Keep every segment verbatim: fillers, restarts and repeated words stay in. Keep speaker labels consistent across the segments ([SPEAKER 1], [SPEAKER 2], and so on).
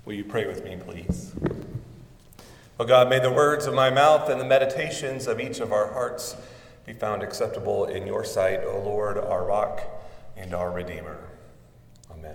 [SPEAKER 1] Will you pray with me, please? Oh God, may the words of my mouth and the meditations of each of our hearts be found acceptable in your sight, O Lord, our rock and our Redeemer. Amen.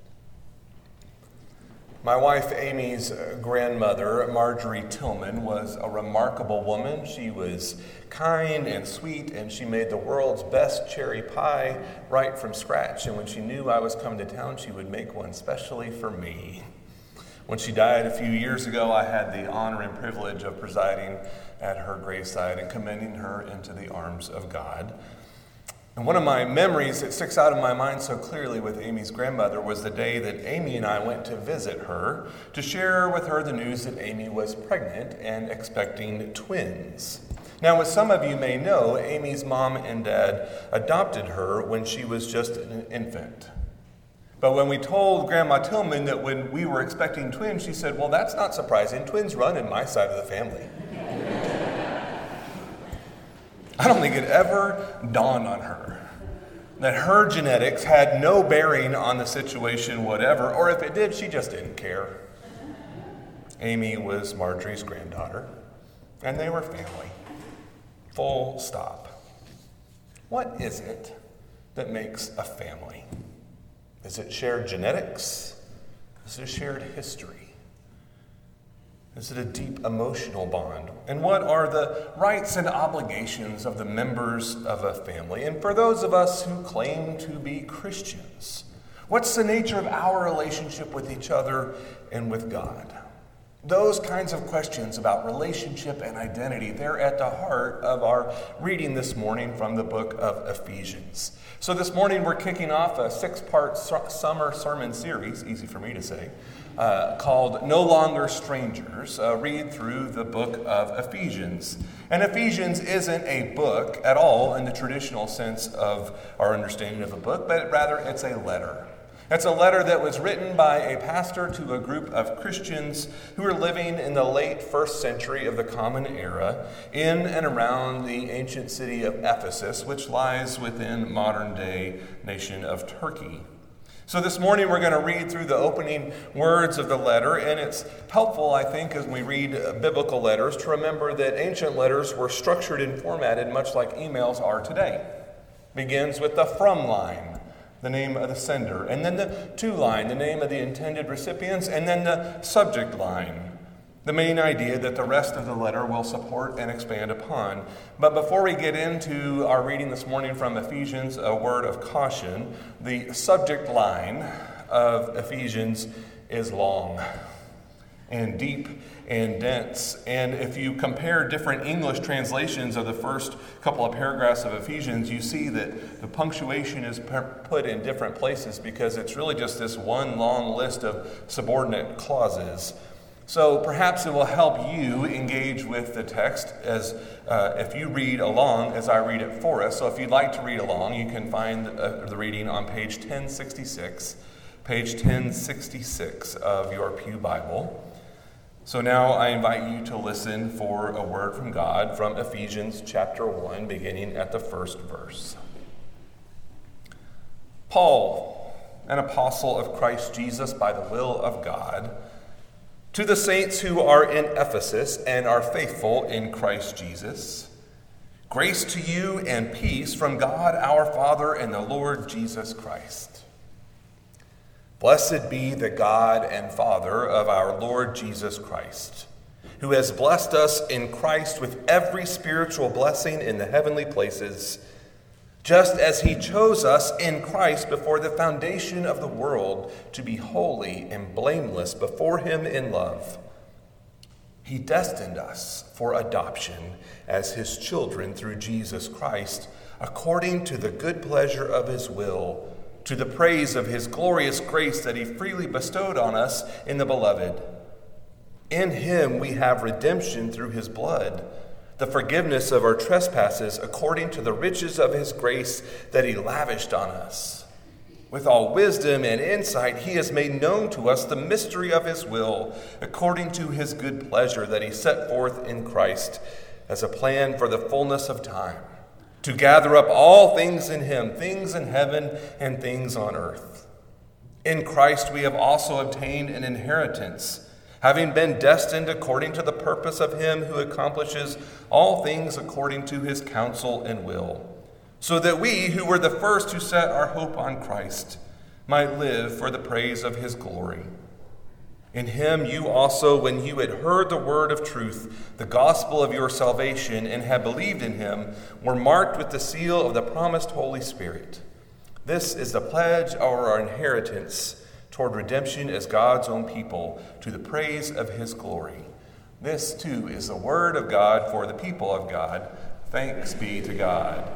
[SPEAKER 1] My wife Amy's grandmother, Marjorie Tillman, was a remarkable woman. She was kind and sweet, and she made the world's best cherry pie right from scratch. And when she knew I was coming to town, she would make one specially for me. When she died a few years ago, I had the honor and privilege of presiding at her graveside and commending her into the arms of God. And one of my memories that sticks out in my mind so clearly with Amy's grandmother was the day that Amy and I went to visit her to share with her the news that Amy was pregnant and expecting twins. Now, as some of you may know, Amy's mom and dad adopted her when she was just an infant. But when we told Grandma Tillman that when we were expecting twins, she said, well, that's not surprising. Twins run in my side of the family. I don't think it ever dawned on her that her genetics had no bearing on the situation whatever, or if it did, she just didn't care. Amy was Marjorie's granddaughter, and they were family. Full stop. What is it that makes a family? Is it shared genetics? Is it a shared history? Is it a deep emotional bond? And what are the rights and obligations of the members of a family? And for those of us who claim to be Christians, what's the nature of our relationship with each other and with God? Those kinds of questions about relationship and identity, they're at the heart of our reading this morning from the book of Ephesians. So this morning we're kicking off a six-part summer sermon series, easy for me to say, uh, called No Longer Strangers. Uh, read through the book of Ephesians. And Ephesians isn't a book at all in the traditional sense of our understanding of a book, but rather it's a letter. It's a letter that was written by a pastor to a group of Christians who were living in the late first century of the Common Era in and around the ancient city of Ephesus, which lies within modern-day nation of Turkey. So this morning we're going to read through the opening words of the letter, and it's helpful, I think, as we read biblical letters to remember that ancient letters were structured and formatted much like emails are today. Begins with the from line, the name of the sender, and then the to line, the name of the intended recipients, and then the subject line, the main idea that the rest of the letter will support and expand upon. But before we get into our reading this morning from Ephesians, a word of caution. The subject line of Ephesians is long and deep and dense. And if you compare different English translations of the first couple of paragraphs of Ephesians, you see that the punctuation is put in different places because it's really just this one long list of subordinate clauses. So perhaps it will help you engage with the text as uh, if you read along as I read it for us. So if you'd like to read along, you can find uh, the reading on page ten sixty-six, page ten sixty-six of your Pew Bible. So now I invite you to listen for a word from God from Ephesians chapter one, beginning at the first verse. Paul, an apostle of Christ Jesus by the will of God, to the saints who are in Ephesus and are faithful in Christ Jesus, grace to you and peace from God our Father and the Lord Jesus Christ. Blessed be the God and Father of our Lord Jesus Christ, who has blessed us in Christ with every spiritual blessing in the heavenly places, just as he chose us in Christ before the foundation of the world to be holy and blameless before him in love. He destined us for adoption as his children through Jesus Christ, according to the good pleasure of his will, to the praise of his glorious grace that he freely bestowed on us in the Beloved. In him we have redemption through his blood, the forgiveness of our trespasses according to the riches of his grace that he lavished on us. With all wisdom and insight, he has made known to us the mystery of his will, according to his good pleasure that he set forth in Christ as a plan for the fullness of time, to gather up all things in him, things in heaven and things on earth. In Christ we have also obtained an inheritance, having been destined according to the purpose of him who accomplishes all things according to his counsel and will, so that we, who were the first to set our hope on Christ, might live for the praise of his glory. In him you also, when you had heard the word of truth, the gospel of your salvation, and had believed in him, were marked with the seal of the promised Holy Spirit. This is the pledge of our inheritance toward redemption as God's own people, to the praise of his glory. This, too, is the word of God for the people of God. Thanks be to God.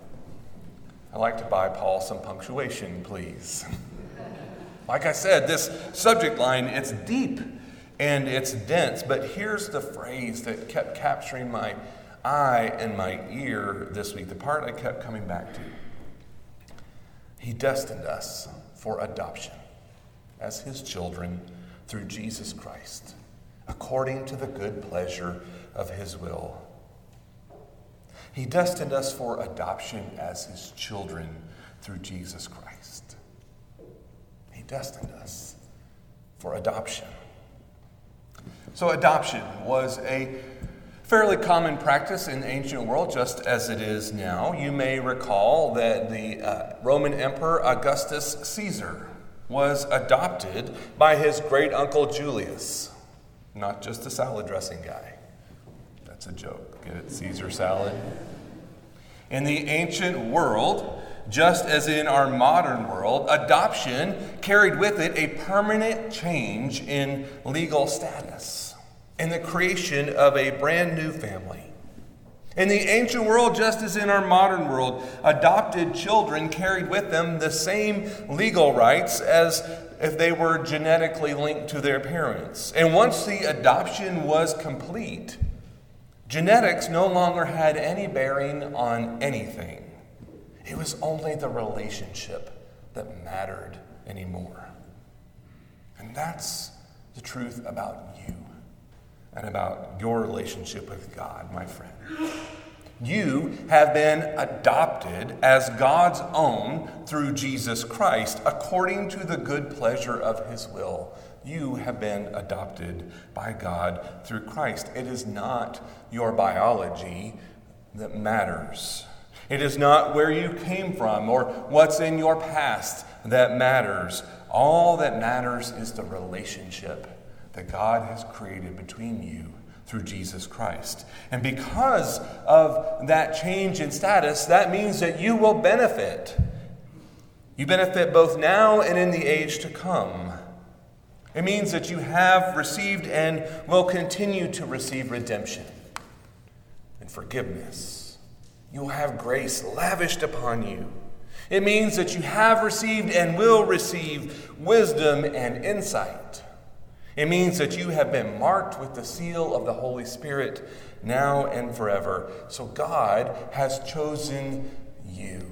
[SPEAKER 1] I'd like to buy Paul some punctuation, please. Like I said, this subject line, it's deep and it's dense, but here's the phrase that kept capturing my eye and my ear this week, the part I kept coming back to. He destined us for adoption as his children through Jesus Christ, according to the good pleasure of his will. He destined us for adoption as his children through Jesus Christ. He destined us for adoption. So adoption was a fairly common practice in the ancient world, just as it is now. You may recall that the uh, Roman Emperor Augustus Caesar was adopted by his great-uncle Julius, not just a salad dressing guy. That's a joke. Get it? Caesar salad. In the ancient world, just as in our modern world, adoption carried with it a permanent change in legal status and the creation of a brand new family. In the ancient world, just as in our modern world, adopted children carried with them the same legal rights as if they were genetically linked to their parents. And once the adoption was complete, genetics no longer had any bearing on anything. It was only the relationship that mattered anymore. And that's the truth about you and about your relationship with God, my friend. You have been adopted as God's own through Jesus Christ, according to the good pleasure of his will. You have been adopted by God through Christ. It is not your biology that matters. It is not where you came from or what's in your past that matters. All that matters is the relationship that God has created between you through Jesus Christ. And because of that change in status, that means that you will benefit. You benefit both now and in the age to come. It means that you have received and will continue to receive redemption and forgiveness. You will have grace lavished upon you. It means that you have received and will receive wisdom and insight. It means that you have been marked with the seal of the Holy Spirit now and forever. So God has chosen you.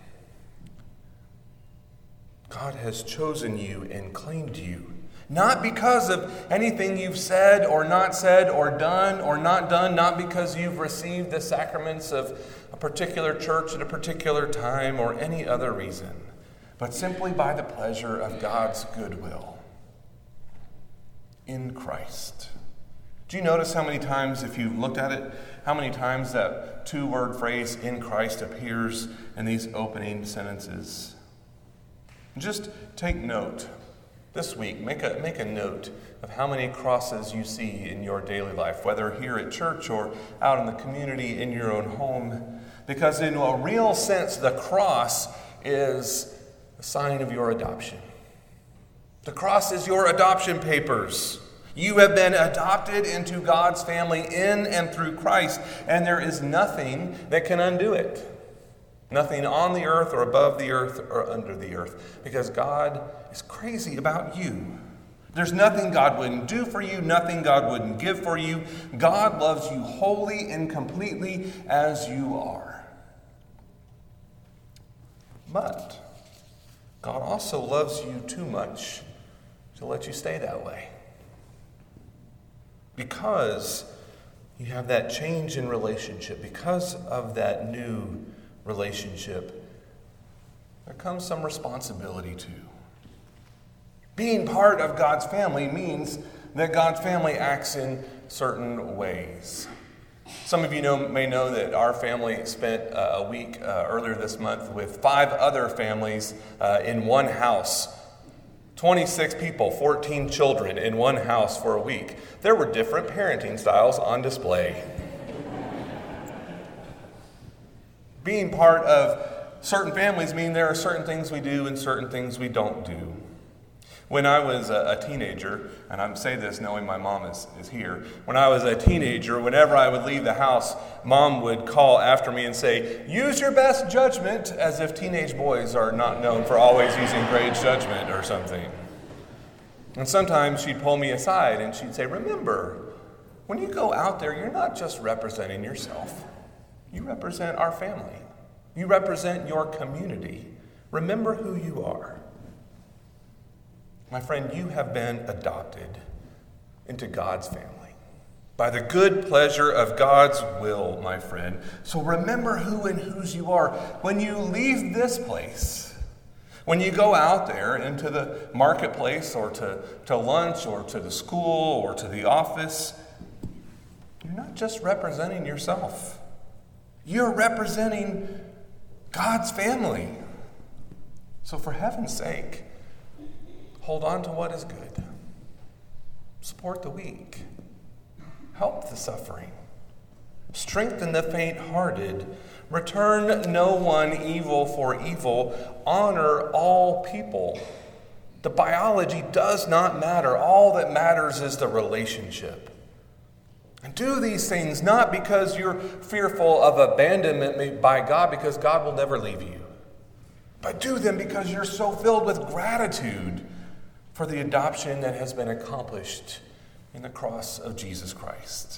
[SPEAKER 1] God has chosen you and claimed you. Not because of anything you've said or not said or done or not done, not because you've received the sacraments of a particular church at a particular time or any other reason, but simply by the pleasure of God's goodwill in Christ. Do you notice how many times, if you looked at it, how many times that two-word phrase, in Christ, appears in these opening sentences? Just take note. This week, make a, make a note of how many crosses you see in your daily life, whether here at church or out in the community, in your own home. Because in a real sense, the cross is a sign of your adoption. The cross is your adoption papers. You have been adopted into God's family in and through Christ, and there is nothing that can undo it. Nothing on the earth or above the earth or under the earth, because God is crazy about you. There's nothing God wouldn't do for you, nothing God wouldn't give for you. God loves you wholly and completely as you are. But God also loves you too much to let you stay that way. Because you have that change in relationship, because of that new relationship, there comes some responsibility too. Being part of God's family means that God's family acts in certain ways. Some of you know, may know that our family spent uh, a week uh, earlier this month with five other families uh, in one house. twenty-six people, fourteen children in one house for a week. There were different parenting styles on display. Being part of certain families mean there are certain things we do and certain things we don't do. When I was a, a teenager, and I say this knowing my mom is, is here, when I was a teenager, whenever I would leave the house, Mom would call after me and say, "Use your best judgment," as if teenage boys are not known for always using great judgment or something. And sometimes she'd pull me aside and she'd say, "Remember, when you go out there, you're not just representing yourself. You represent our family. You represent your community. Remember who you are." My friend, you have been adopted into God's family by the good pleasure of God's will, my friend. So remember who and whose you are. When you leave this place, when you go out there into the marketplace or to, to lunch or to the school or to the office, you're not just representing yourself. You're representing God's family. So for heaven's sake, hold on to what is good. Support the weak. Help the suffering. Strengthen the faint-hearted. Return no one evil for evil. Honor all people. The biology does not matter. All that matters is the relationship. And do these things not because you're fearful of abandonment by God, because God will never leave you. But do them because you're so filled with gratitude for the adoption that has been accomplished in the cross of Jesus Christ.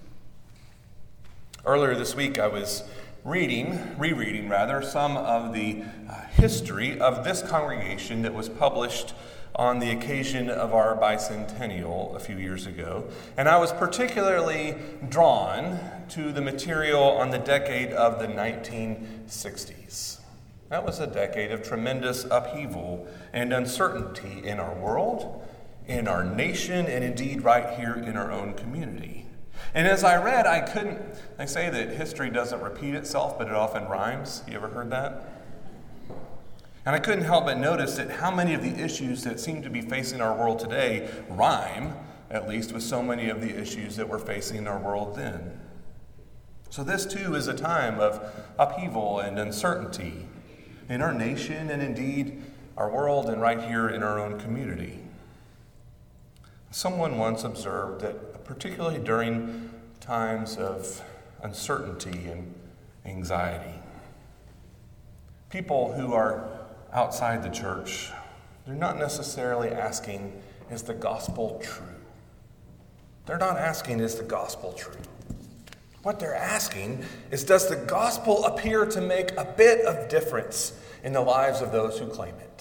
[SPEAKER 1] Earlier this week, I was reading, rereading rather, some of the uh, history of this congregation that was published on the occasion of our bicentennial a few years ago. And I was particularly drawn to the material on the decade of the nineteen sixties. That was a decade of tremendous upheaval and uncertainty in our world, in our nation, and indeed right here in our own community. And as I read, I couldn't, they say that history doesn't repeat itself, but it often rhymes. You ever heard that? And I couldn't help but notice that how many of the issues that seem to be facing our world today rhyme, at least with so many of the issues that were facing our world then. So this too is a time of upheaval and uncertainty in our nation and indeed our world and right here in our own community. Someone once observed that particularly during times of uncertainty and anxiety, people who are outside the church, they're not necessarily asking, is the gospel true? They're not asking, is the gospel true? What they're asking is, does the gospel appear to make a bit of difference in the lives of those who claim it?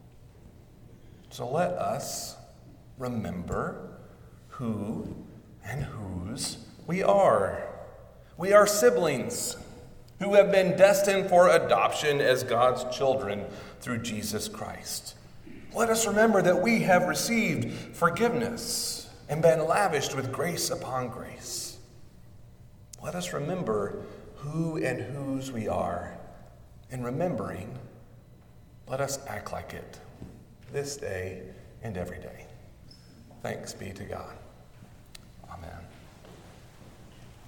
[SPEAKER 1] So let us remember who and whose we are. We are siblings who have been destined for adoption as God's children through Jesus Christ. Let us remember that we have received forgiveness and been lavished with grace upon grace. Let us remember who and whose we are. And remembering, let us act like it this day and every day. Thanks be to God.